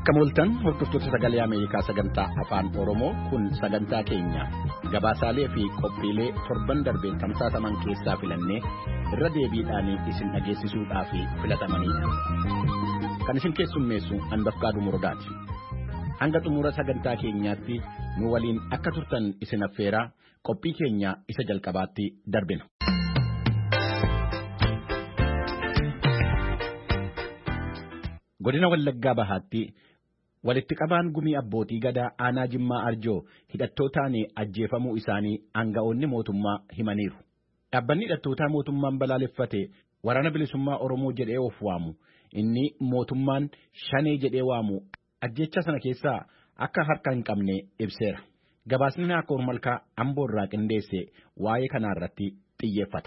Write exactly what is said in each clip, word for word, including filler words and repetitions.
Akka mooltan hordoftoota sagalee Ameerikaa sagantaa afaan Oromoo kun sagantaa keenya gabaasaalee fi qophiilee torban darbee tamsaasaman keessaa filannee irra deebiidhaan isin dhageessisuudhaaf filatamanidha. Kan isin keessummeessu Anbafqaaduu Murdaati. Hanga xumura sagantaa keenyaatti nu waliin akka turtan isin affeeraa qophii keenya isa jalqabaatti darbina. Godina Wallaggaa Bahaatti walitti qabaan gumii abbootii gadaa aanaa Jimmaa Arjoo hidhattootaan ajjeefamuu isaanii aanga'oonni mootummaa himaniiru. Dhaabbanni hidhattootaa mootummaan balaaleffate waraana bilisummaa Oromoo jedhee of waamu inni mootummaan shanee jedhee waamu ajjecha sana keessaa akka harka hin qabne ibseera. Gabaasni Naakoor Malkaa Amboo irraa qindeesse waa'ee kanarratti xiyyeeffata.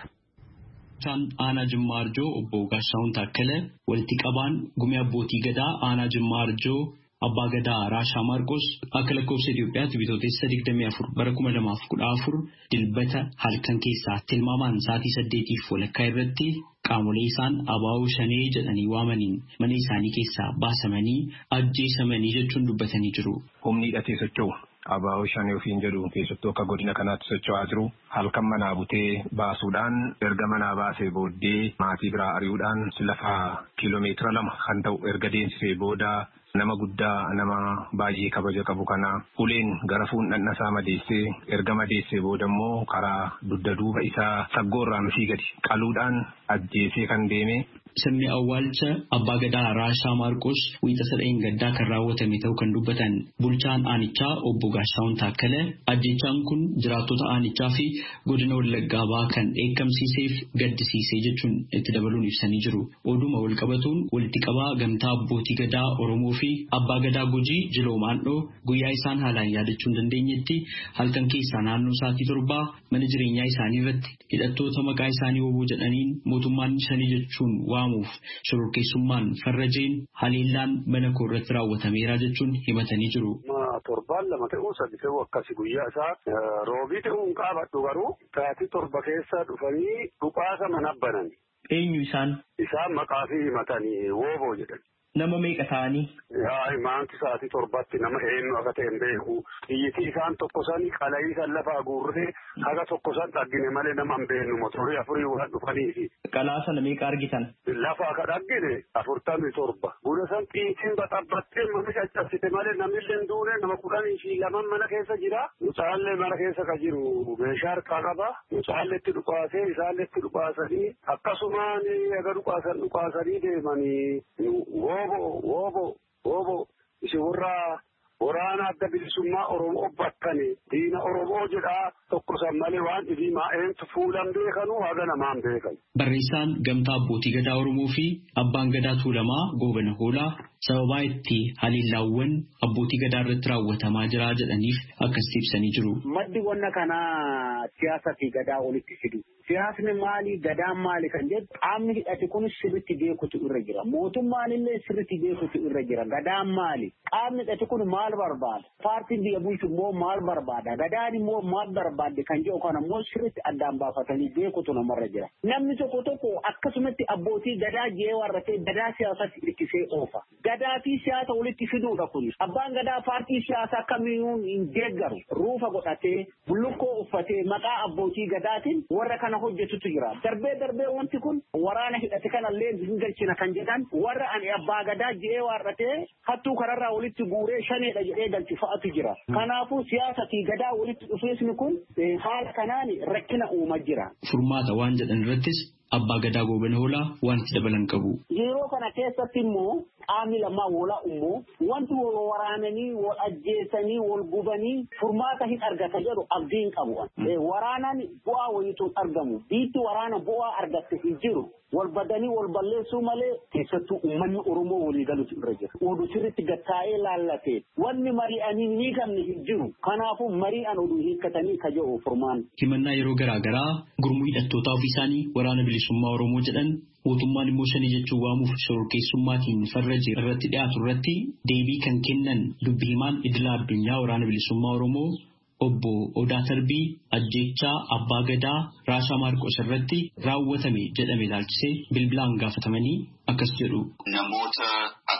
Chan aanaa Jimmaa Arjoo obbo Gaashaawun Taakkala walitti qabaan gumii abbootii gadaa aanaa Jimmaa Arjoo abbaa gadaa Raashaa Maarqos akka lakkoofsa Itoophiyaatti bitootessa digdamii afur bara kuma lamaaf kudha afur dilbata halkan keessaa tilmaamaan sa'aatii saddeetiif walakkaa irratti qaamolee isaan abaa'uu shanee jedhanii waamaniin mana isaanii keessaa baasamanii ajjeesamanii jechuun dubbatanii jiru. Humni hidhatee socho'u abaa'uu shanee ofiin jedhu keessattuu akka godina kanaatti socho'aa jiru halkan manaa butee baasuudhaan erga manaa baasee booddee maatii biraa ari'uudhaan lafa kiiloomeetira lama kan ta'u erga deemsisee booda nama guddaa nama baay'ee kabaja qabu kana uleen gara fuundhan isaa madeessee erga madeessee booda immoo karaa dugda duuba isaa saggoorraan fi gadi qaluudhaan ajjeesee kan deeme. Sirni awwaalcha abbaa gadaa Raashaa Maarqos wiixa sadeen gaddaa kan raawwatame ta'uu kan dubbatan bulchaan aanichaa obbo Gaashaawun Taakkala ajjechaan kun jiraattota aanichaa fi godina Wallaggaa Bahaa kan eegamsiiseef gaddisiisee jechuun itti dabaluun ibsanii jiru. Oduma wal qabatuun walitti qabaa gamtaa abbootii gadaa Oromoo fi abbaa gadaa Gujii Jiloo Maandhoo guyyaa isaan haalaan yaadachuu hin dandeenyetti halkan keessaa naannoo sa'aatii torbaa mana jireenyaa isaanii irratti hidhattoota maqaa isaanii obbo jedhaniin mootummaan shanii jechuun waamuuf shororkeessummaan farrajeen haleellaan mana koo irratti raawwatameera jechuun himatanii jiru. Torbaan lama ta'uu sadi ta'uu akkasi guyyaa isaa roobii ta'uun qaabadhu garuu sa'aatii torba keessa dhufanii dhukaasa mana banan. Eenyu isaan? Isaan maqaa fi himatanii wooboo jedhan. Nama meeqa ta'anii? Yaa imaanti sa'aatii torbatti nama eenyu akka ta'e hin beeku. Xiyyitii isaan tokko sani qala'ii san lafaa guurree haga tokko san dhaggine malee nama hin beeknu motorii afurii waan dhufaniifi. Qalaa sana meeqa argitan? Lafaa ka dhaggine afurtamii torba. Buna san xiyyitiin baxabbattee mana caccabsite malee namillee hin duune nama kudhanii fi laman mana keessa jira. Mucaallee mana keessa ka jiru meeshaa harkaa qaba. Mucaalleetti dhukaasee isaalleetti dhukaasanii akkasumaan aga dhukaasan dhukaasanii deemanii Wobo, wobo, wobo, isin warra waraana adda bilisummaa Oromoo bakkanii diina Oromoo jedhaa tokko san malee waan dhibee maa'eentu fuulan beekanu haga namaan beekan. Barreessaan gamtaa abbootii gadaa Oromoo fi abbaan gadaa Tuulamaa Goobana Hoolaa sababaa itti haleellaawwan abbootii gadaa irratti raawwatamaa jira jedhaniif akkasitti ibsanii jiru. Maddi wanna kanaa siyaasa fi gadaa walitti fidu. Siyaasni maali gadaan maali kan jedhu qaamni hidhate kun sirriitti beekutu irra jira. Mootummaan illee sirriitti beekutu irra jira. Gadaan maali? Qaamni hidhate kun maal barbaada? Paartiin biyya bulchu immoo maal barbaada? Gadaan immoo maal barbaadde kan jedhu kana immoo sirriitti addaan baafatanii beekutu namarra jira. Namni tokko tokko akkasumatti abbootii gadaa jee warratee gadaa siyaasatti hirkisee oofa. Gadaa fi siyaasa walitti fiduudha kun. Abbaan gadaa paartii siyaasaa kamiyyuu hin deeggaru. Ruufa godhatee bullukkoo uffatee maqaa abbootii gadaatiin warra kana hojjetutu jira. Darbee darbee wanti kun waraana hidhate kanallee hin galchina kan jedhan warra ani abbaa gadaa jee warratee hattuu kararraa walitti guuree shaneedha jedhee galchi fa'atu jira. Kanaafuu siyaasa fi gadaa walitti dhufeesni kun haala kanaan rakkina uumaa jira. Furmaata waan jedhan irrattis abbaa gadaa Goobana Hoolaa waan itti dabalan qabu. Yeroo kana keessatti immoo qaamni lamaa walaa immoo wanti wal waraananii wal ajjeesanii wal gubanii furmaata hin argata jedhu abdiin qabu. Waraanaan bu'aa wayiituun argamu. Biitti waraana bu'aa argatte hin jiru. Wal badanii wal balleessuu malee keessattuu uummanni Oromoo walii galuutu irra jira. Oduu sirriitti gattaa'ee laallatee wanni mari'anii ni qabne hin jiru. Kanaafuu mari'an oduu hiikkatanii ka jedhu furmaan. Himannaa yeroo garaa garaa gurmuu hidhattootaa ofii isaanii waraana bilisummaa Oromoo jedhan mootummaan immoo shanii jechuun waamuuf shororkeessummaatiin farraje irratti dhiyaatu irratti deebii kan kennan dubbii himaan idila addunyaa waraana bilisummaa Oromoo obbo Odaa Tarbii ajjechaa abbaa gadaa Raashaa Maarqos irratti raawwatame jedhame ilaalchisee bilbilaan gaafatamanii akkas jedhu. Namoota akka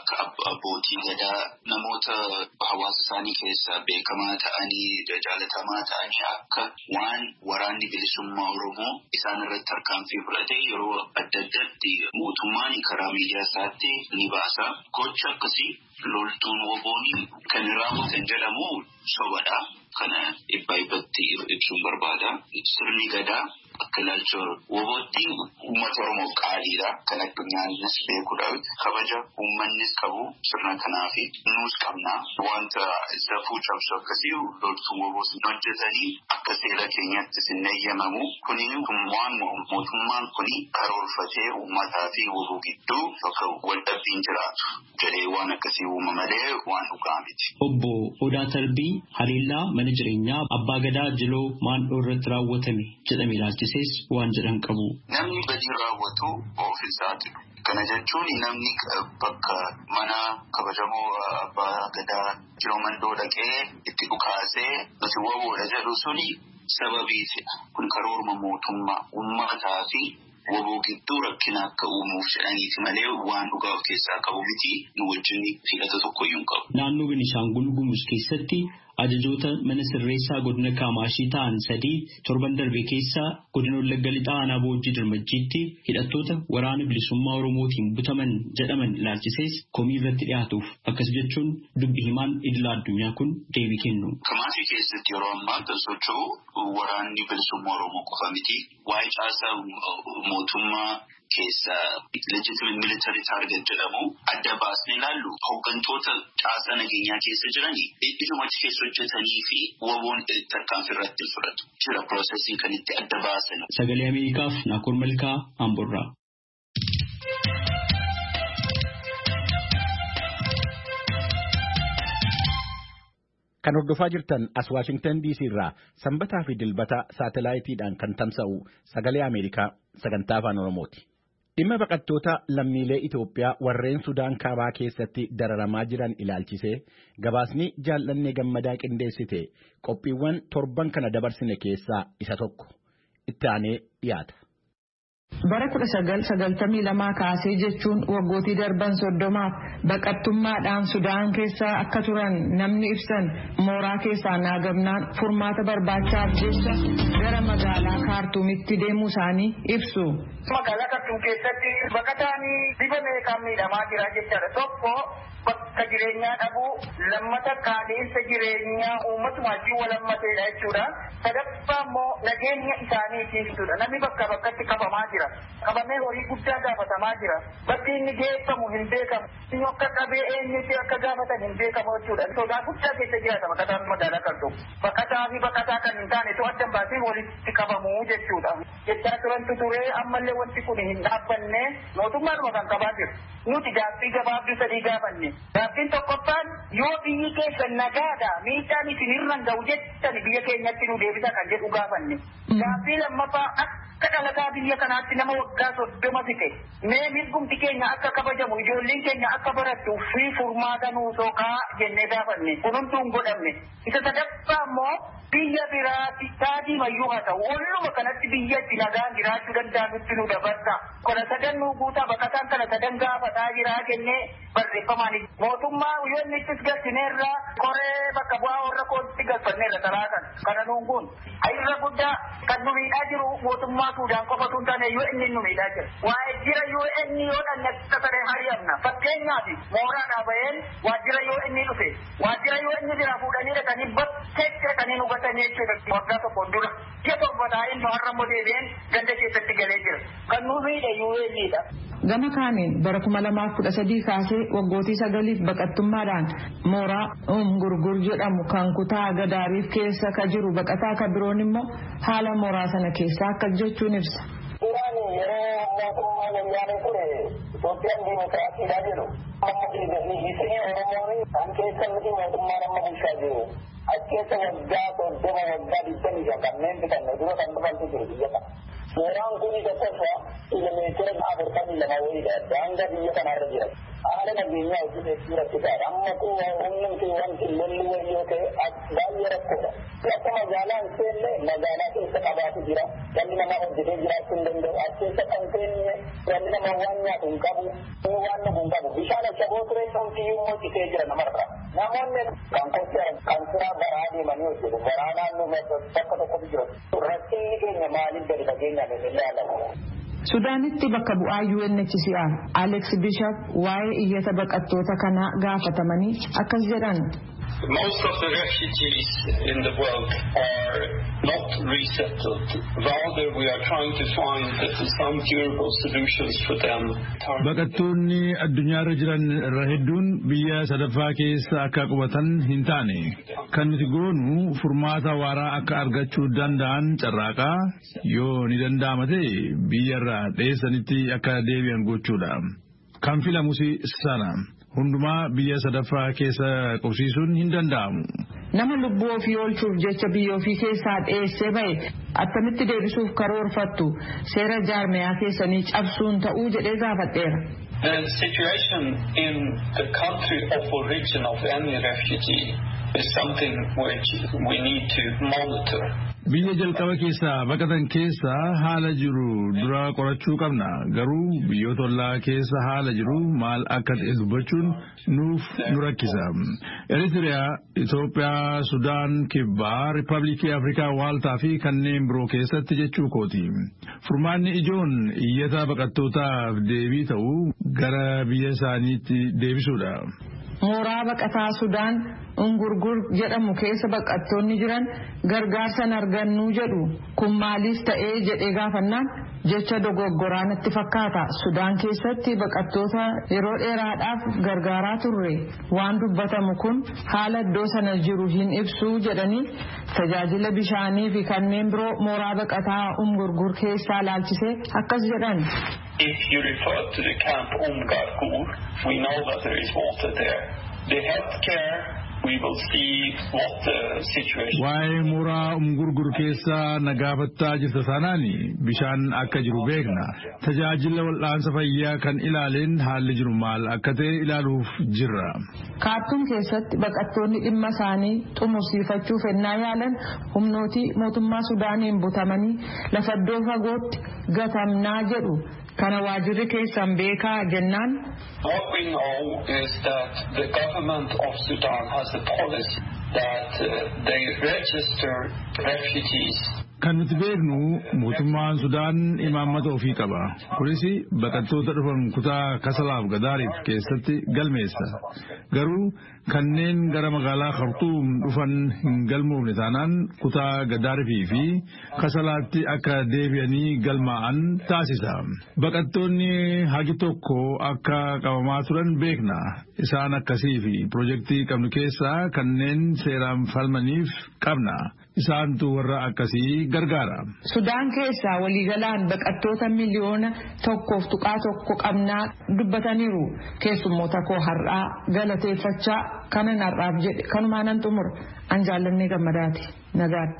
abbootiin gadaa namoota hawaasa isaanii keessaa beekamaa ta'anii jaalatamaa ta'anii akka waan waraanni bilisummaa Oromoo isaan irratti tarkaanfii fudhate yeroo adda addaatti mootummaan karaa miidiyaa isaatti ni baasa. Gocha akkasii loltuun woboonii kan raawwatan jedhamu sobadha. Kana ibbaa ibbatti ibsuun barbaada. Sirni gadaa akka ilaalcha wobootti uummata Oromoo qaaliidha. Kan addunyaanis beekudha. Kabaja uummannis qabu sirna kanaafi nuus qabna. Wanta safuu cabsu akkasii loltuun woboos hojjetanii akka seera keenyatti sin eeyyamamu. Kuni waan mootummaan kuni karoorfatee uummataa fi woboo gidduu bakka waldhabbiin jiraatu jedhee waan akkasii uuma malee waan dhugaa miti. Obbo Odaa Tarbii haleellaa mana jireenyaa abbaa gadaa Jiloo Maandhoo irratti raawwatame jedhame ilaalchisees waan jedhan qabu. Namni badii raawwatu ofiisaati. Kana jechuun namni bakka mana kabajamoo abbaa gadaa Jiloo Maandhoo dhaqee itti dhukaasee nuti woboodha jedhu suni sababiifidha. Kun karoorma mootummaa uummataa fi woboo gidduu rakkina akka uumuuf jedhaniiti malee waan dhugaa of keessaa qabu miti. Nu wajjin hidhata tokkoyyuu hin qabu. Naannoo Beenishaangul Gumuz keessatti ajajoota mana sirreessaa godina Kaamaashii ta'an sadii torban darbe keessa godina Wallagga Lixaa Aanaa Boojjii Dirmajjiitti hidhattoota waraana bilisummaa Oromootiin butaman jedhaman ilaalchisees komii irratti dhiyaatuuf akkas jechuun dubbi himaan idila addunyaa kun deebii kennu. Kaamaashii keessatti yeroo ammaa kan socho'u waraanni bilisummaa Oromoo qofa miti. Waa'ee caasaa mootummaa keessa legitimate military target jedhamu adda baasnee ilaallu hooggantoota caasaa nageenyaa keessa jiranii iddumatti keessa hojjetanii fi woboon tarkaanfii irratti fudhatu jira piroosesii kan itti adda baasan. Sagalee Ameerikaaf Naakoor Malkaa Amborraa. Kan hordofaa jirtan as Washington D C irraa sanbataa fi dilbata saatalaayitiidhaan kan tamsa'u Sagalee Ameerikaa sagantaa afaan Oromooti. Dhimma baqattoota lammiilee Itoophiyaa warreen Sudaan kaabaa keessatti dararamaa jiran ilaalchisee gabaasni jaallannee gammadaa qindeessite qophiiwwan torban kana dabarsine keessaa isa tokko itti aanee dhiyaata. Bara kudha sagal sagaltamii lamaa kaasee jechuun waggootii darban soddomaaf baqattummaadhaan Sudaan keessa akka turan namni ibsan mooraa keessaa naagamnaan furmaata barbaachaaf jecha gara magaalaa Kaartuumitti deemuu isaanii ibsu. Magaalaa Kaartuum keessatti baqataan bifa meeqaan miidhamaa jira jechaadha. Tokko bakka jireenyaa dhabuu, lammata qaala'insa jireenyaa uummatuma wajjin walammateedha jechuudha. Sadaffaa immoo nageenya isaaniitiifidha. Namni bakka bakkatti qabamaa jira. Qabamee horii guddaa gaafatamaa jira. Bakki inni geeffamu hin beekamu. Inni akka qabee eenyutti akka gaafatan hin beekamu jechuudha. Sodaa guddaa keessa jiraata baqataan magaalaa Kaartuum. Baqataa fi baqataa kan hin taane to adda baasee walitti qabamu jechuudha. Jechaa turantu ture ammallee wanti kun hin dhaabbanne mootummaadhuma kan qabaa jiru. Nuti gaaffii gabaabduu sadii gaafanne. Gaaffiin tokkoffaan yoo biyyi keessa nagaadha miidhaan isin irraan ga'u jettan biyya keenyatti nu deebisa kan jedhu gaafanne. Gaaffii lammaffaa akka dhalataa biyya kanaatti nama waggaa soddoma fite mee mirgumti keenya akka kabajamu ijoolleen keenya akka barattu fi furmaata nuu soqaa jennee gaafanne kunumtuu hin godhamne. Isa sadaffaa immoo biyya biraatti taadii mayyuu haa ta'u olluma kanatti biyya itti nagaan jiraachuu danda'amutti nu dabarsa. Kana sadan nuu guutaa baqataan kana sadan gaafataa jiraa jennee barreeffamaan mootummaa yoo inni ittis galchineerra koree bakka bu'aa warra kootti galfanneerra talaatan kana nuun kun irra guddaa kan nu miidhaa jiru mootummaa Suudaan qofatu hin taane yoo inni nu miidhaa jira. Waa'ee jira yoo inni yoo dhanne tataree hari'amna fakkeenyaaf mooraadhaa baheen waajjira yoo inni dhufe waajjira yoo inni jira fuudhanii dhaqanii bakkeetti dhaqanii nu gatanii jechuudha waggaa tokkoon dura. Ji'a torba taa'een nu har'a immoo deebi'een ganda keessatti galee jira. Kan nu miidhe yoo innidha. Gama kaaniin bara kuma lamaaf kudha sadii kaasee waggootii sagaliif baqattummaadhaan mooraa Umgurgur jedhamu kan kutaa Gadaariif keessa ka jiru baqataa ka biroon immoo haala mooraa sana keessaa akka jechuun ibsa. Duraan yeroo mootummaa wayyaanee ture Itoophiyaan diimokiraasiidhaa jedhu amma dhiisanii Oromoon kan keessa miti mootummaa nama bulchaa jiru. Achi keessa waggaa soddoma waggaa digdamii shan kanneen bitanne dura kan dhufantu jiru biyya kana. Mooraan kuni tokkoffaa kiiloomeetira afurtamii lama wayiidha. Daangaa biyya kanarra jira. Haala nageenyaa hojii hedduu rakkisaadha. Amma kun humni wanti lolli wayii yoo ta'e baay'ee rakkoodha. Akka magaalaan seenne magaalaa keessa qabaatu jira. Wanti nama hojjetee jiraachuu hin danda'u. As keessa kan seenne wanti nama waan nyaatu hin qabu. Inni waan dhugu hin qabu. Bishaan ashaboo ture ta'uutii immoo citee jira namarra. Namoonni kan kotti kan siraa baraa deemanii hojjetu. Baraa naannoo bakka tokkotu jiru. Rakkinni keenya maaliif gadi fageenyaan hin ilaalamu? Sudaanitti bakka bu'aa U N H C R Alex Bishop waa'ee iyyata baqattoota kanaa gaafatamanii akkas jedhan. Most of the refugees in the world are not resettled. Rather, we are trying to find some durable solutions for them. Baqattoonni addunyaarra jiran irra hedduun biyya sadaffaa keessa akka qubatan hin taane. Kan nuti goonu furmaata waaraa akka argachuu danda'an carraaqaa yoo ni danda'ama ta'e biyyarraa dheessanitti akka deebi'an gochuudha. Kan filamus sana. Hundumaa biyya sadaffaa keessa qubsiisuun hin danda'amu. Nama lubbuu ofii oolchuuf jecha biyya ofii keessaa dheessee bahe attamitti deebisuuf karoorfattu seera jaarmiyaa keessanii cabsuun ta'uu jedhee gaafadheera. The situation in the country of origin of any refugee is something which we need to monitor. Biyya jalqaba keessa baqatan keessa haala jiru dura qorachuu qabna. Garuu biyyoota ollaa keessa haala jiru maal akka ta'e dubbachuun nuuf nu rakkisa. Eritiriyaa, Itoophiyaa, Sudaan, Kibbaa, Riippaabilikii Afrikaa Waaltaa fi kanneen biroo keessatti jechuu kooti. Furmaanni ijoon iyyata baqattootaaf deebii ta'uu gara biyya isaaniitti deebisuudha. Mooraa baqataa Sudaan Ungurgur jedhamu keessa baqattoonni jiran gargaarsan argannu jedhu kun maaliif ta'ee jedhee gaafannaan jecha dogoggoraa natti fakkaata. Sudaan keessatti baqattoota yeroo dheeraadhaaf gargaaraa turre waan dubbatamu kun haala iddoo sana jiru hin ibsu jedhanii tajaajila bishaanii fi kanneen biroo mooraa baqataa Ungurgur keessaa laalchisee akkas jedhan. If you refer to the camp Umgarkur, we know that there is water there. The healthcare, we will see what the situation. Waa'ee mooraa Umgurgur keessa nagaafattaa jirta sanaani bishaan akka jiru beekna. Tajaajila wal'aansa fayyaa kan ilaaleen haalli jiru maal akka ta'e ilaaluuf jirra. Kaartuum keessatti baqattoonni dhimma isaanii xumursiifachuuf ennaa yaalan humnootii mootummaa Sudaaniin butamanii lafa iddoo fagootti gatamnaa jedhu. Kana waajirri keessan beekaa jennaan. What we know is that the government of Sudan has a policy that uh, they register refugees. Kan nuti beeknu mootummaan Sudaan imaammata ofii qaba. Kunis baqattoota dhufan kutaa Kasalaaf Gadaariif keessatti galmeessa. Garuu kanneen gara magaalaa Khartuum dhufan hin galmoofne taanaan kutaa Gadaarifii fi Kasalaatti akka deebi'anii galmaa'an taasisa. Baqattoonni hagi tokko akka qabamaa turan beekna. Isaan akkasii fi piroojeektii qabnu keessaa kanneen seeraan falmaniif qabna. Isaantu warra akkasii gargaara. Sudaan keessaa waliigalaan baqattoota miliyoona tokkoof tuqaa tokko qabnaa dubbataniiru. Keessummoota koo har'aa galateeffachaa kanan har'aaf jedhe kanumaanan xumura. An jaallannee gammadaati. Nagaatti.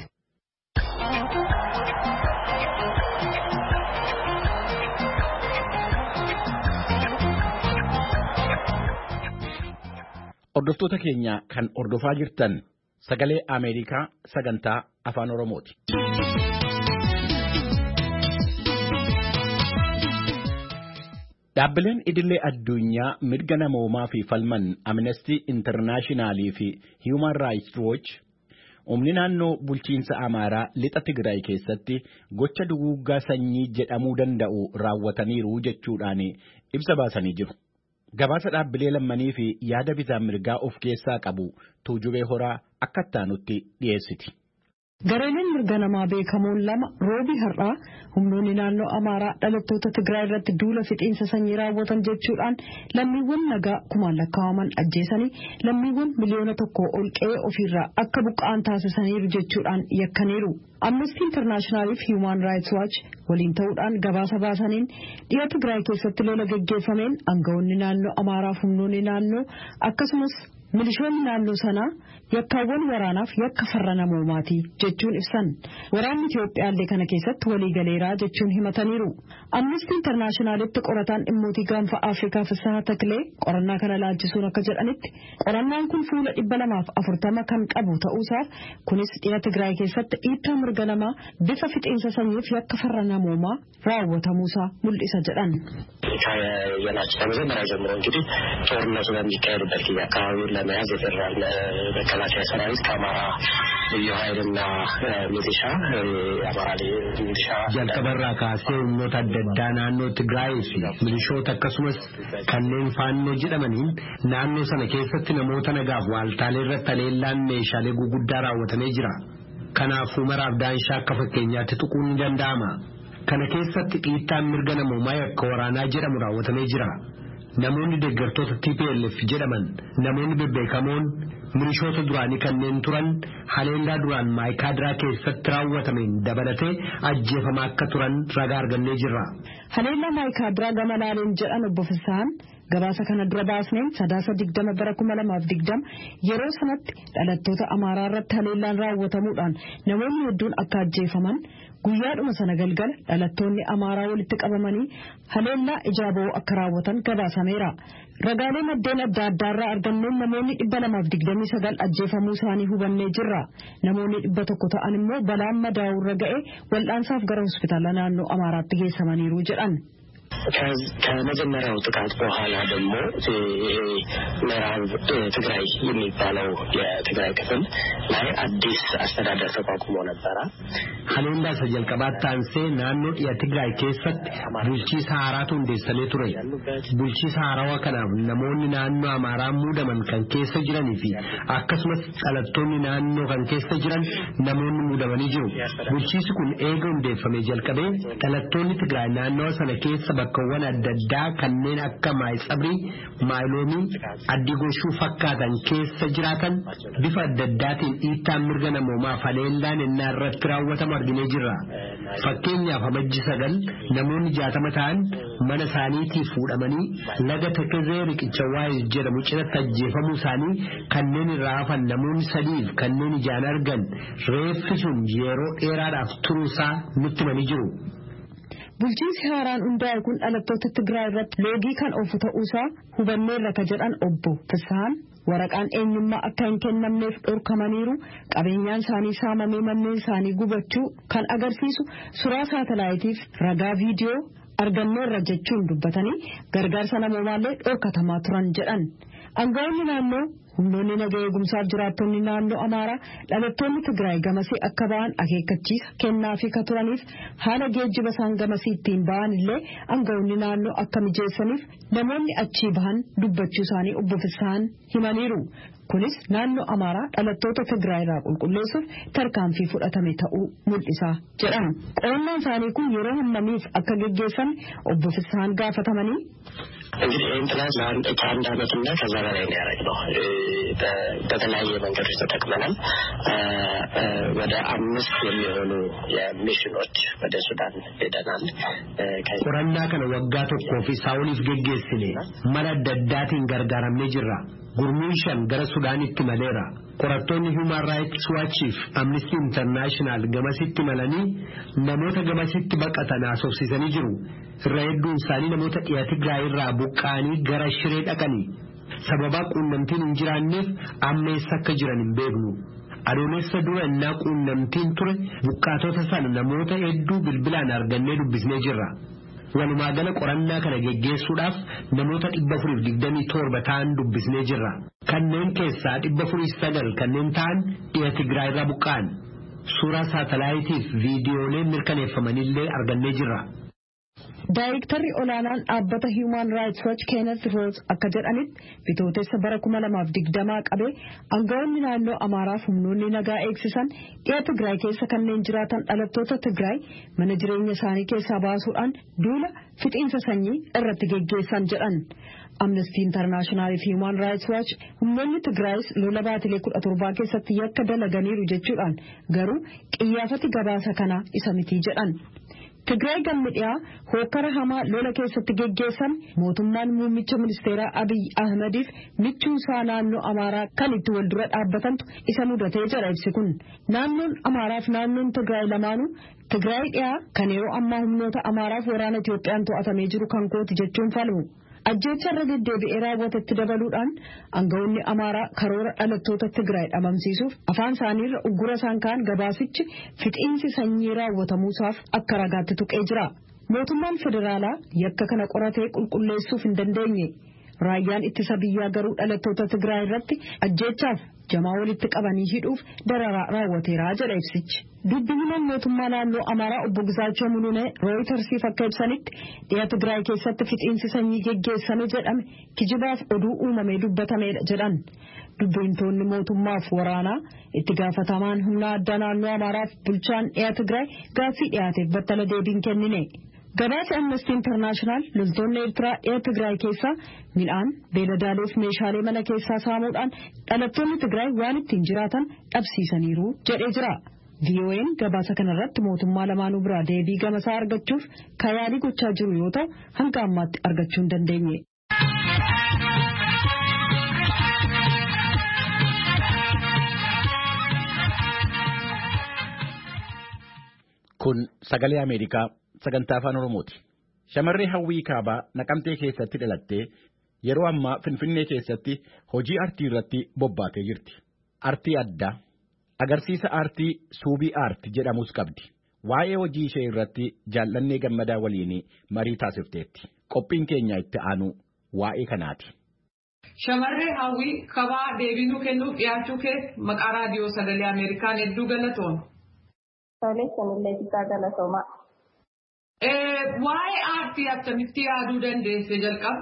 Hordoftoota keenya kan hordofaa jirtan Sagalee Ameerikaa sagantaa Afaan Oromooti. Dhaabbileen idilee addunyaa mirga namoomaa fi falman Amnesty International fi Human Rights Watch humni naannoo bulchiinsa Amaaraa lixa Tigraay keessatti gocha duguuggaa sanyii jedhamuu danda'u raawwataniiru jechuudhaan ibsa baasanii jiru. Gabaasa dhaabbilee lammanii fi yaada bitaa mirgaa of keessaa qabu Tuujubee Horaa akka ittaanutti dhiyeessiti. Gareen mirga namaa beekamoon lama roobii har'aa humnoonni naannoo Amaaraa dhalattoota Tigraay irratti duula fixiinsa sanyii raawwatan jechuudhaan lammiiwwan nagaa kumaan lakkaa'aman ajjeesanii lammiiwwan miliyoona tokko ol qe'ee ofiirraa akka buqqa'an taasisaniiru jechuudhaan yakkaniiru. Amnesty International fi Human Rights Watch waliin ta'uudhaan gabaasa baasaniin dhiya Tigraay keessatti lola geggeeffameen aangawoonni naannoo Amaaraa fi humnoonni naannoo akkasumas milishoonni naannoo sanaa yakkaawwan waraanaaf yakka farra namoomaati jechuun ibsan. Waraanni Itoophiyaallee kana keessatti waliigaleeraa jechuun himataniiru. Amnesty Internationalitti qorataan dhimmootii gaanfa Afrikaa Fisahaa Taklee qorannaa kana laalchisuun akka jedhanitti qorannaan kun fuula dhibba lamaaf afurtama kan qabu ta'uusaaf kunis dhiya Tigraay keessatti dhiittaa mirga namaa bifa fixiinsa sanyiif yakka farra namoomaa raawwatamuusaa mul'isa jedhan. የናቸው ከመጀመሪያ ጀምሮ እንግዲህ ጦርነቱ በሚካሄድበት ጊዜ አካባቢውን ለመያዝ የፌዴራል መከላከያ ሰራዊት ከአማራ ልዩ ኃይልና ሚሊሻ የአማራ ሚሊሻ jalqabarraa kaasee humnoota adda addaa naannoo Tigraay fi milishoota akkasumas kanneen faannoo jedhamaniin naannoo sana keessatti namoota nagaaf waaltaalee irratti haleellaan meeshaalee guguddaa raawwatamee jira. Kanaafuu maraaf daanshaa akka fakkeenyaatti tuquun ni danda'ama. Kana keessatti dhiittaan mirga namoomaa yakka waraanaa jedhamu raawwatamee jira. Namoonni deeggartoota T P L F jedhaman namoonni bebbeekamoon milishoota duraanii kanneen turan haleellaa duraan maayikaadiraa keessatti raawwatameen dabalatee ajjeefamaa akka turan ragaa argannee jirra. Haleellaa maayikaadiraa gama laaleen jedhan obbo Fisaan gabaasa kana dura baasneen sadaasa digdama bara kuma lamaaf digdama yeroo sanatti dhalattoota Amaaraa irratti haleellaan raawwatamuudhaan namoonni hedduun akka ajjeefaman guyyaadhuma sana galgala dhalattoonni Amaaraa walitti qabamanii haleellaa ijaaboo akka raawwatan gabaasameera. Ragaalee maddeen adda addaarraa arganneen namoonni dhibba lamaaf digdamii sagal ajjeefamuu isaanii hubannee jirra. Namoonni dhibba tokko ta'an immoo balaan madaa'uurra ga'e wal'aansaaf gara hospitaala naannoo Amaaraatti geessamaniiru jedhan. ከመጀመሪያው ጥቃት በኋላ ደግሞ ምዕራብ ትግራይ የሚባለው የትግራይ ክፍል ላይ አዲስ አስተዳደር ተቋቁሞ ነበረ። ሀሌንዳ ሰጀልቀባት አንሴ ናኖ የትግራይ ኬሰት ቡልቺሳ አራቱ እንደሰሌ ቱሬ ቡልቺሳ አራዋ ከናም ነሞኒ ናኖ አማራ ሙደመን ከን ኬሰ ጅራኒ ፊ አከስመስ ጸለቶኒ ናኖ ከን ኬሰ ጅራን ነሞኒ ሙደመኒ ጅሩ ቡልቺስ ኩን ኤጎ እንደፈሜ ጀልቀቤ ጸለቶኒ ትግራይ ናኖ ሰነ ኬሰ bakkaawwan adda addaa kanneen akka maayitsabrii maayiloomii addigoshuu fakkaatan keessa jiraatan bifa adda addaatiin dhiittaan mirga namoomaa haleellaan innaa irratti raawwatamu arginee jirra. Fakkeenyaaf amajji sagal namoonni jaatama ta'an mana isaaniitii fuudhamanii laga Tekezee riqicha waayis jedhamu cinatti ajjeefamuu isaanii kanneen irraa hafan namoonni sadiif kanneen ijaan argan reeffi sun yeroo dheeraadhaaf turuusaa nutti himanii jiru. Bulchiinsi haaraan hundaa'e kun dhalattoota Tigraay irratti loogii kan oofu ta'uusaa hubanneerra ka jedhan obbo Fisaan waraqaan eenyummaa akka hin kennamneef dhorkamaniiru qabeenyaan isaanii saamamee manneen isaanii gubachuu kan agarsiisu suuraa saatalaayitiif ragaa viidiyoo arganneerra jechuun dubbatanii gargaarsa namoomaallee dhorkatamaa turan jedhan. Aangawoonni naannoo humnoonni nagaa eegumsaaf jiraattonni naannoo Amaaraa dhalattoonni Tigraay gamasii akka ba'an akeekkachiisa kennaafi ka turaniif haala geejjiba isaan gamasii ittiin ba'an illee aangawoonni naannoo akka mijeessaniif namoonni achii bahan dubbachuu isaanii obbo Fisaan himaniiru. Kunis naannoo Amaaraa dhalattoota Tigraay irraa qulqulleessuuf tarkaanfii fudhatame ta'uu mul'isa jedhan. Qorannaan isaanii kun yeroo hammamiif akka geggeessan obbo Fisaan gaafatamanii እንግዲህ ኢንትራንስ ከአንድ ዓመትና ከዛ በላይ ነው ያደረግነው። በተለያየ መንገዶች ተጠቅመናል። ወደ አምስት የሚሆኑ የሚሽኖች ወደ ሱዳን ሄደናል። ቆራና ከነ ወጋ tokkoof ሳውሊፍ ገገስኔ ማላደዳቲን ገርጋራሜ ጅራ ጉርሚሽን ገረ ሱዳኒtti maleera qorattoonni human rights watchif amnesty international gamasitti malanii namoota gamasitti baqatan asoofsisanii jiru. Irra hedduun isaanii namoota dhiyaa Tigraay irraa buqqaanii gara Shiree dhaqanii sababa quunnamtiin hin jiraanneef ammeessa akka jiran hin beeknu. Adoolessa dura innaa quunnamtiin ture buqqaatota sana namoota hedduu bilbilaan argannee dubbisnee jirra. Walumaa gala qorannaa kana geggeessuudhaaf namoota dhibba afuriif digdamii torba ta'an dubbisnee jirra. Kanneen keessaa dhibba afurii sagal kanneen ta'an dhiya Tigraay irraa buqqa'an. Suuraa saatalaayitiif viidiyoolee mirkaneeffamanillee argannee jirra. Daayirektarri olaanaan dhaabbata Human Rights Watch Kenneth Roth akka jedhanitti bitootessa bara kuma lamaaf digdamaa qabee aangawoonni naannoo Amaaraaf humnoonni nagaa eegsisan dhiya Tigraay keessa kanneen jiraatan dhalattoota Tigraay mana jireenya isaanii keessaa baasuudhaan duula fixiinsa sanyii irratti geggeessan jedhan. Amnesty International fi Human Rights Watch humnoonni Tigraayis lola baatilee kudha torbaa keessatti yakka dalaganiiru jechuudhaan garuu qiyyaafati gabaasa kana isa miti jedhan. Tigraay gammi dhiyaa hokkara hamaa lola keessatti geggeessame mootummaan muummicha ministeeraa Abiy Ahmediif michuusaa naannoo Amaaraa kan itti wal dura dhaabbatantu isa mudatee jira ibsi kun. Naannoon Amaaraaf naannoon Tigraay lamaanuu Tigraay dhiyaa kan yeroo ammaa humnoota Amaaraaf waraana Itoophiyaan to'atamee jiru kan kooti jechuun falmu. Ajjeecha irra deddeebi'ee raawwatetti dabaluudhaan aangawoonni Amaaraa karoora dhalattoota Tigraay dhabamsiisuuf afaan isaaniirra uggura isaan kaan gabaasichi fixiinsi sanyii raawwatamuusaaf akka ragaatti tuqee jira. Mootummaan federaalaa yakka kana qoratee qulqulleessuuf hin dandeenye. Raayyaan ittisa biyyaa garuu dhalattoota Tigraay irratti ajjeechaaf jamaa walitti qabanii hidhuuf dararaa raawwateera jedha ibsichi. Dubbi himaan mootummaa naannoo Amaaraa obbo Gizaachoo Mulunee Rooyitersiif akka ibsanitti dhiya Tigraay keessatti fixiinsi sanyii geggeessame jedhame kijibaaf oduu uumamee dubbatameedha jedhan. Dubbiintoonni mootummaaf waraanaa itti gaafatamaan humna addaa naannoo Amaaraaf bulchaan dhiya Tigraay gaaffii dhiyaateef battala deebiin kennine. Gabaasa Amnesty International loltoonni Eertiraa dhiya Tigraay keessaa midhaan beeladaaleef meeshaalee mana keessaa saamuudhaan dhalattoonni Tigraay waan ittiin jiraatan dhabsiisaniiru jedhee jira. V O N gabaasa kanarratti mootummaa lamaanuu biraa deebii gamasaa argachuuf yaalii gochaa jiru yoo ta'u hanga ammaatti argachuu hin dandeenye. Kun sagalee Ameerikaa sagantaa afaan Oromooti. Shamarree Hawwii Kaabaa Naqamtee keessatti dhalattee yeroo ammaa Finfinnee keessatti hojii artii irratti bobbaatee jirti. Artii addaa agarsiisa artii suubii aartii jedhamus qabdi. Waa'ee hojii ishee irratti jaallannee gammadaa waliin marii taasifteetti. Qophiin keenya itti aanu waa'ee kanaati. Shamarree Hawwii Kaabaa deebii nuu kennuuf dhiyaachuu kee maqaa raadiyoo sagalee Ameerikaan hedduu galatooma. Tolee, sanillee bitaa galatooma. Waa'ee aartii akkamitti yaaduu dandeesse jalqaba?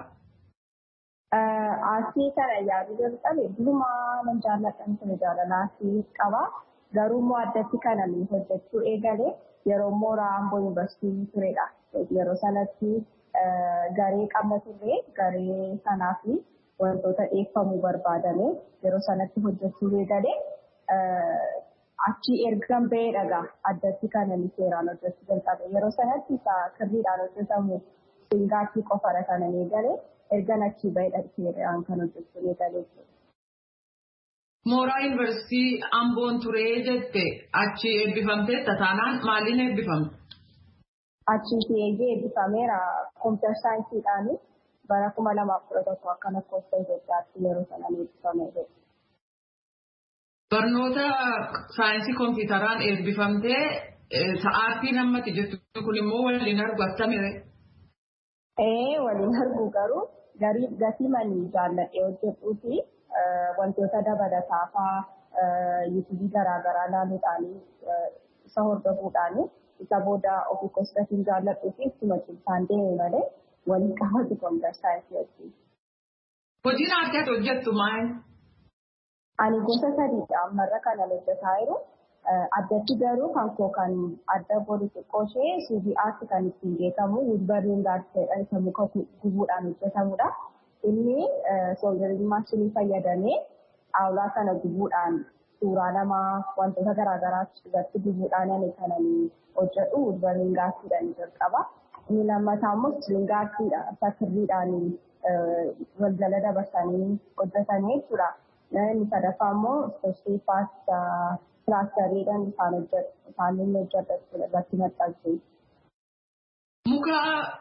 Aartii kana yaaduu jalqabe durumaa nan jaalladhan ture jaalala aartii qaba. Garuu immoo addatti kana hojjechuu eegale yeroo mooraa Amboo Yuunivarsiitii turedha. Yeroo sanatti garee qabna turre garee sanaa fi wantoota dhiyeeffamuu barbaadame yeroo sanatti hojjechuu eegale. Achi ergan ba'ee dhagaa addatti kana seeraan hojjechuu jalqabe. Yeroo sanatti isa kirriidhaan hojjetamu singaatti qofadha kana eegale. Ergan achi ba'ee seeraan kan hojjechuu eegale. Mooraa Yuunivarsiitii Amboon turee jette achi eebbifamtee taanaan maaliin eebbifamte? Achi eeggee eebbifameera kompiitar saayinsiidhaan bara kuma lamaaf kudha tokko akka lakkoofsa Itoophiyaatti yeroo sanaan eebbifamee jira. Barnoota saayinsii kompiitaraan eebbifamtee aartii namatti jettu kun immoo waliin argu attamire? Ee waliin argu garuu gatii manii jaalladhee hojjetuu fi wantoota dabalataa fa'aa yuutuubii garaagaraa ilaaluudhaan isa hordofuudhaan isa booda ofii kosgatiin jaalladhuu fi ittuma cimsaan deeme malee waliin qabatu kompiitar saayinsii wajjin. Hojiin aartii ati hojjettu maal? Ani gosa sadiidha ammarra kanan hojjetaa jiru. Addatti garuu kan koo kan adda godhu xiqqoo ishee suubii aartii kan ittiin beekamu wulbarriin aartiidha isa muka gubuudhaan hojjetamudha. Inni sooldarii maashinii fayyadamee xaawulaa sana gubuudhaan suuraa namaa wantoota garaagaraa irratti gubuudhaan ani kanan hojjedhu wulbarriin aartiidhaan jalqaba. Inni lammataa immoo siliingaa aartiidha. Isa kirriidhaan wal jala dabarsanii hojjetanii jechuudha. Inni sadaffaa immoo ispeeshii paasta pilaastariidhaan isaan hojjetu isaan inni hojjetu irratti maxxansu. Muka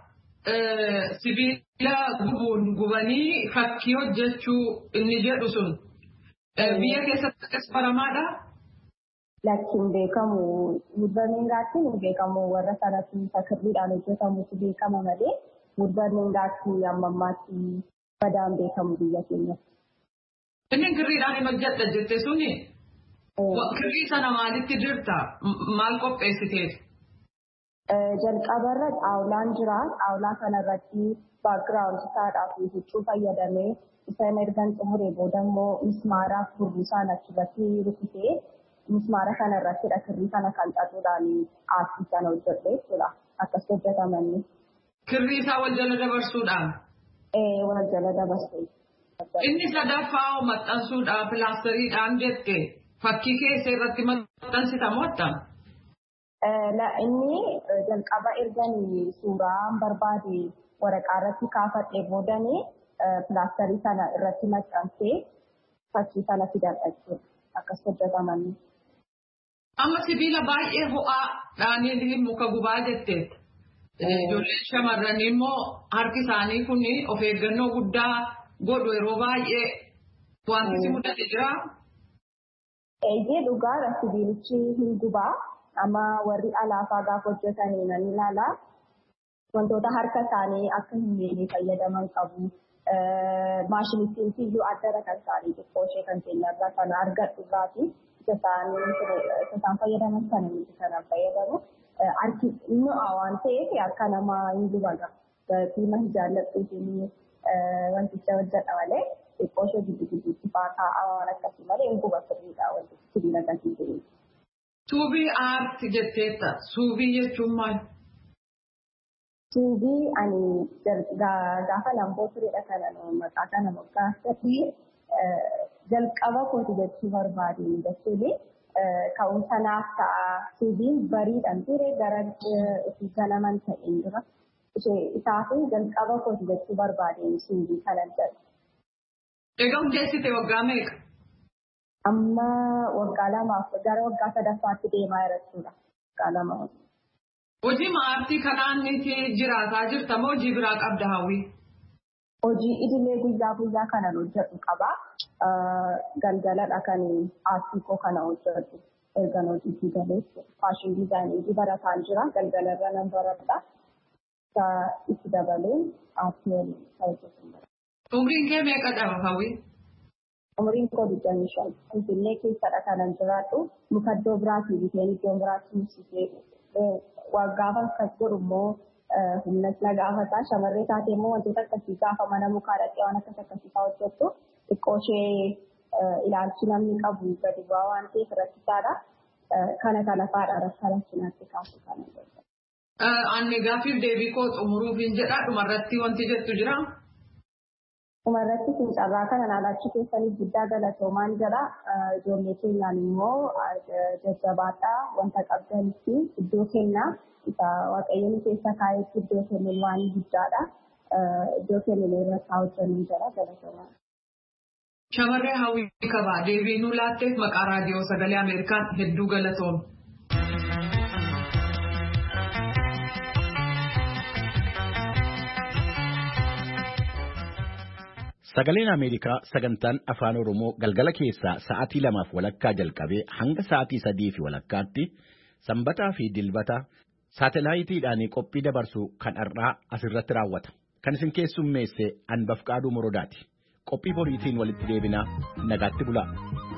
sibiila gubuun gubanii fakkii hojjechuu inni jedhu sun biyya keessatti akkas baramaadha? Lakkiin beekamu wulbarriin gaattiin hin beekamu warra sanatti kirriidhaan hojjetamutu beekama malee wulbarriin gaattii amma ammaatti badaan beekamu biyya keenyatti. Inni kirriidhaan hin hojjedha jette suni kirrii sana maalitti dirta? Maal qopheessiteeti? Jalqabarra xaawulaan jira. Xaawulaa kanarratti baakgiraawundi isaadhaa fi huccuu fayyadamee isaan ergan xumuree booda immoo mismaaraaf burbuusaan achirratti rukutee mismaara kanarrattidha kirrii kana kan xaxuudhaan aartii sana hojjedhe jechuudha. Akkas hojjetamanii. Kirrii isaa wal jala dabarsuudhaan? Ee wal jala dabarsee. Inni sadaffaa maxxansuudhaan pilaastariidhaan jette fakkii keessa irratti maxxansitamu attam? Inni jalqaba erganii suuraan barbaade waraqaa irratti kaafadhee boodanii pilaastarii sana irratti maxxansee fakkii sana fidan jechuudha. Akkas hojjetaman. Amma sibiila baay'ee ho'aa dhaanii muka gubaa jetteetti. Ijoolleen shamarranii immoo harki isaanii kun of eeggannoo guddaa godhu yeroo baay'ee wanti si mudate jira. Eeyyee dhugaadha sibiilichi hin gubaa. Amma warri alaafaa gaafa hojjetanii nan ilaala. Wantoota harka isaanii akka hin miine fayyadaman qabu. Maashinittiin fiiyyuu adda kan isaanii xiqqoo ishee kan keenyarraa sana argadhu irraati. Isa isaan fayyadaman sana miti kanaan fayyadamu. Harki mi'aa waan ta'eef akka namaa hin gubaga. Fiima hin jaalladhuutiin wanticha hojjedha malee xiqqoo ishee giddu gidduutti fa'aa taa'aa waan akkasii malee hin guba sirriidha wanti sibiila akkasii ta'e. Suubii aarti jetteetta. Suubii jechuun maal? Suubii ani gaafa lamboo turedha kana maqaa kana moggaasatti jalqaba kooti jechuu barbaade jechuun ka'umsa naaf ta'a. Suubiin bariidhaan ture gara itti galaman ta'een dura. Isaaf jalqaba kooti jechuu barbaade suubii kana jedhu. Egaa hundeessite waggaa meeqa? Amma waggaa lamaaf gara waggaa sadaffaatti deemaa jira jechuudha. Waggaa lama. Hojii aartii kanaan jiraataa jirta moo hojii biraa qabda hawwii? Hojii idilee guyyaa guyyaa kanan hojjetu qaba. Galgaladha kan aartii koo kana hojjetu. Ergan hojiitti galee faashin diizaayinii barataan jira. Galgalarra nan baradha. Itti dabalee aartii waliin hojjetu. Umriin kee meeqa qaba hawwii? Umriin koo digdamii shan. Finfinnee keessadha kanan jiraadhu. Muka iddoo biraatii biteen iddoo biraatti muusisee gaafa akkas godhu immoo humnas na gaafata. Shamarree taatee immoo wantoota akkasii gaafa mana mukaa dhaqee waan akkas akkasii fa'aa hojjettu xiqqoo ishee ilaalchi namni qabu gadi bu'aa waan ta'eef rakkisaadha. Kana kana fa'aadha rakka rakkinaatti kaasu kana. Ani gaafiif deebii koo xumuruuf hin jedha dhumarratti wanti jettu jira. Dhumarratti fincarraa kana naannachuu keessaniif guddaa galatoomaan jedha. Ijoollee keenyaan immoo jajjabaadhaa wanta qabdanitti iddoo kennaa. Isa waaqayyoon keessa kaa'etti iddoo kennuun waan guddaadha. Iddoo kennuun irratti hojjannuu jira galatoomaan. Shamarree hawwii qabaa deebii nuu laatteef maqaa raadiyoo sagalee Ameerikaan hedduu galatoom. Sagaleen Ameerikaa sagantaan afaan Oromoo galgala keessaa sa'aatii lamaaf walakkaa jalqabee hanga sa'aatii sadii fi walakkaatti sanbataa fi dilbata saatalaayitiidhaan qophii dabarsu kan har'aa asirratti raawwata. Kan isin keessummeesse Anbafqaaduu Morodaati. Qophii boriitiin walitti deebinaa nagaatti bulaa.